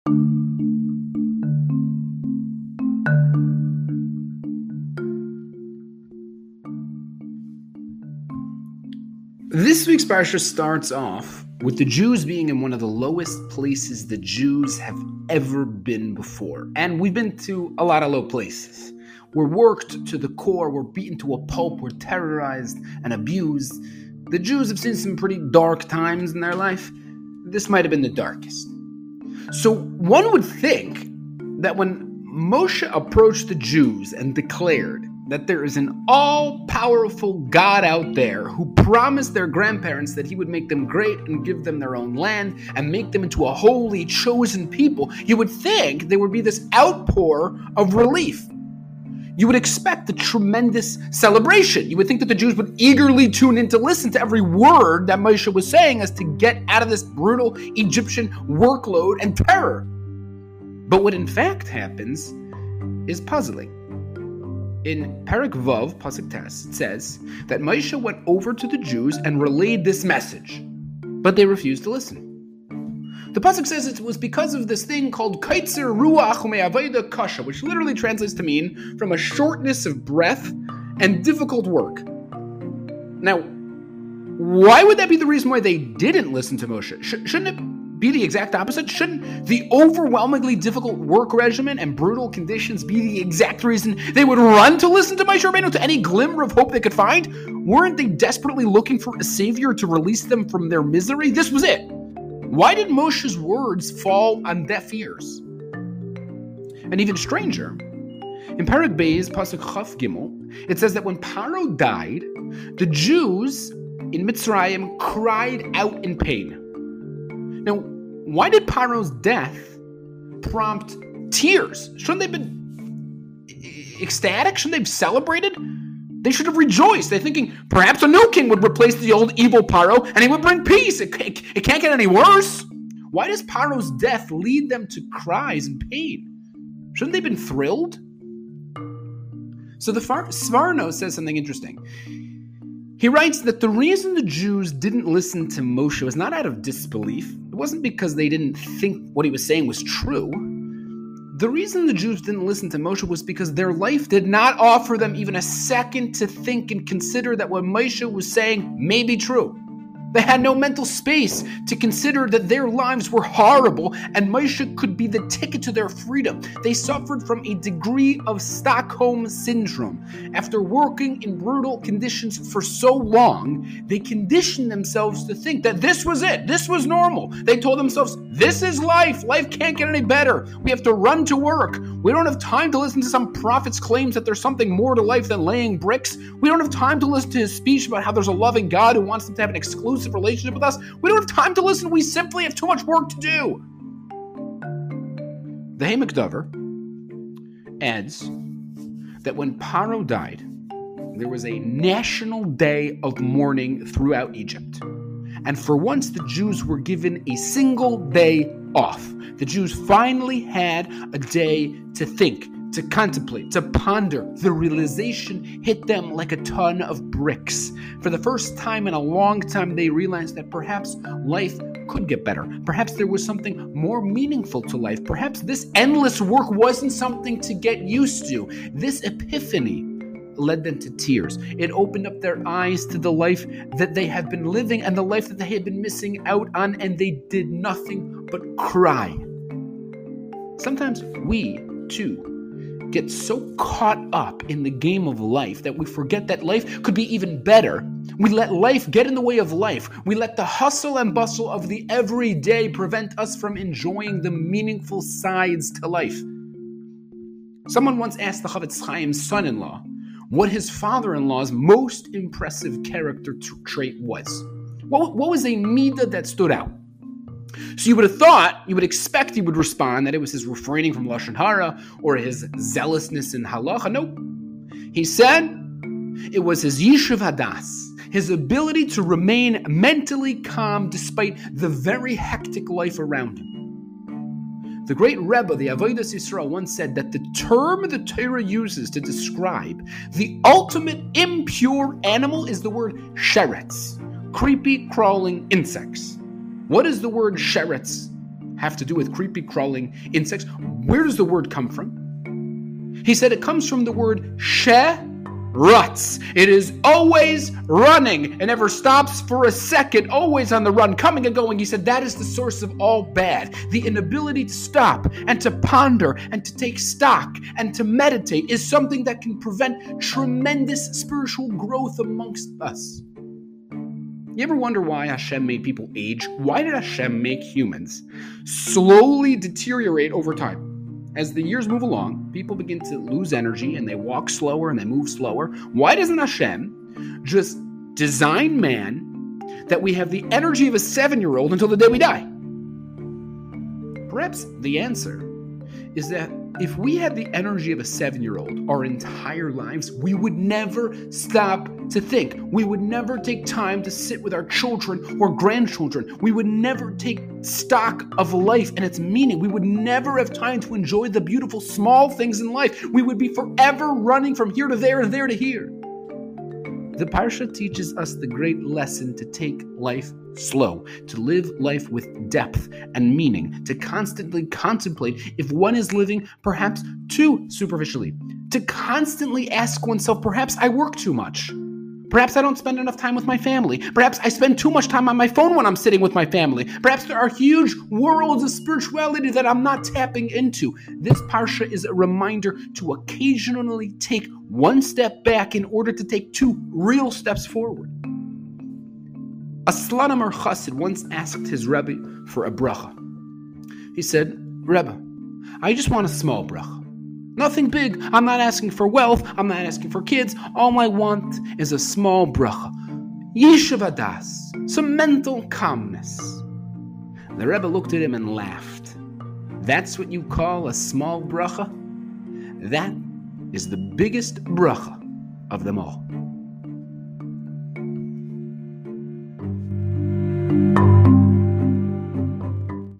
This week's parsha starts off with the Jews being in one of the lowest places the Jews have ever been before. And we've been to a lot of low places. We're worked to the core, we're beaten to a pulp, we're terrorized and abused. The Jews have seen some pretty dark times in their life. This might have been the darkest. So one would think that when Moshe approached the Jews and declared that there is an all-powerful God out there who promised their grandparents that he would make them great and give them their own land and make them into a holy, chosen people, you would think there would be this outpour of relief. You would expect a tremendous celebration. You would think that the Jews would eagerly tune in to listen to every word that Moshe was saying as to get out of this brutal Egyptian workload and terror. But what in fact happens is puzzling. In Perek Vav, Pasuk Tes, it says that Moshe went over to the Jews and relayed this message, but they refused to listen. The Pasuk says it was because of this thing called Kaitzer Ruach U'Me'avoda Kasha, which literally translates to mean from a shortness of breath and difficult work. Now, why would that be the reason why they didn't listen to Moshe? Shouldn't it be the exact opposite? Shouldn't the overwhelmingly difficult work regimen and brutal conditions be the exact reason they would run to listen to Moshe Rabbeinu, to any glimmer of hope they could find? Weren't they desperately looking for a savior to release them from their misery? This was it. Why did Moshe's words fall on deaf ears? And even stranger, in Perek Beis, Pasuk Chaf Gimel, it says that when Paro died, the Jews in Mitzrayim cried out in pain. Now, why did Paro's death prompt tears? Shouldn't they have been ecstatic? Shouldn't they have celebrated? They should have rejoiced. They're thinking perhaps a new king would replace the old evil Paro and he would bring peace. It can't get any worse. Why does Paro's death lead them to cries and pain? Shouldn't they have been thrilled? So the Sforno says something interesting. He writes that the reason the Jews didn't listen to Moshe was not out of disbelief. It wasn't because they didn't think what he was saying was true. The reason the Jews didn't listen to Moshe was because their life did not offer them even a second to think and consider that what Moshe was saying may be true. They had no mental space to consider that their lives were horrible and Moshe could be the ticket to their freedom. They suffered from a degree of Stockholm syndrome. After working in brutal conditions for so long, they conditioned themselves to think that this was it. This was normal. They told themselves, this is life. Life can't get any better. We have to run to work. We don't have time to listen to some prophet's claims that there's something more to life than laying bricks. We don't have time to listen to his speech about how there's a loving God who wants them to have an exclusive relationship with us. We don't have time to listen. We simply have too much work to do. The Ha'amek Dover adds that when Paro died, there was a national day of mourning throughout Egypt. And for once, the Jews were given a single day off. The Jews finally had a day to think, to contemplate, to ponder. The realization hit them like a ton of bricks. For the first time in a long time, they realized that perhaps life could get better. Perhaps there was something more meaningful to life. Perhaps this endless work wasn't something to get used to. This epiphany led them to tears. It opened up their eyes to the life that they had been living and the life that they had been missing out on, and they did nothing but cry. Sometimes we, too, get so caught up in the game of life that we forget that life could be even better. We let life get in the way of life. We let the hustle and bustle of the everyday prevent us from enjoying the meaningful sides to life. Someone once asked the Chavetz Chaim's son-in-law what his father-in-law's most impressive character trait was. What was a midah that stood out? So you would expect he would respond that it was his refraining from Lashon Hara or his zealousness in halacha. Nope. He said it was his yishuv hadas, his ability to remain mentally calm despite the very hectic life around him. The great Rebbe, the Avodas Yisrael, once said that the term the Torah uses to describe the ultimate impure animal is the word sheretz, creepy, crawling insects. What does the word sheretz have to do with creepy crawling insects. Where does the word come from? He said it comes from the word ruts. It is always running and never stops for a second, always on the run, coming and going. He said that is the source of all bad. The inability to stop and to ponder and to take stock and to meditate is something that can prevent tremendous spiritual growth amongst us. You ever wonder why Hashem made people age? Why did Hashem make humans slowly deteriorate over time? As the years move along, people begin to lose energy and they walk slower and they move slower. Why doesn't Hashem just design man that we have the energy of a 7-year-old until the day we die? Perhaps the answer is that if we had the energy of a 7-year-old our entire lives, we would never stop to think. We would never take time to sit with our children or grandchildren. We would never take stock of life and its meaning. We would never have time to enjoy the beautiful small things in life. We would be forever running from here to there and there to here. The Parsha teaches us the great lesson to take life slow, to live life with depth and meaning, to constantly contemplate if one is living perhaps too superficially, to constantly ask oneself, perhaps I work too much. Perhaps I don't spend enough time with my family. Perhaps I spend too much time on my phone when I'm sitting with my family. Perhaps there are huge worlds of spirituality that I'm not tapping into. This Parsha is a reminder to occasionally take one step back in order to take 2 real steps forward. A Slonimer Chassid once asked his Rebbe for a bracha. He said, Rebbe, I just want a small bracha. Nothing big. I'm not asking for wealth. I'm not asking for kids. All I want is a small bracha. Yeshiva das. Some mental calmness. The Rebbe looked at him and laughed. That's what you call a small bracha? That is the biggest bracha of them all.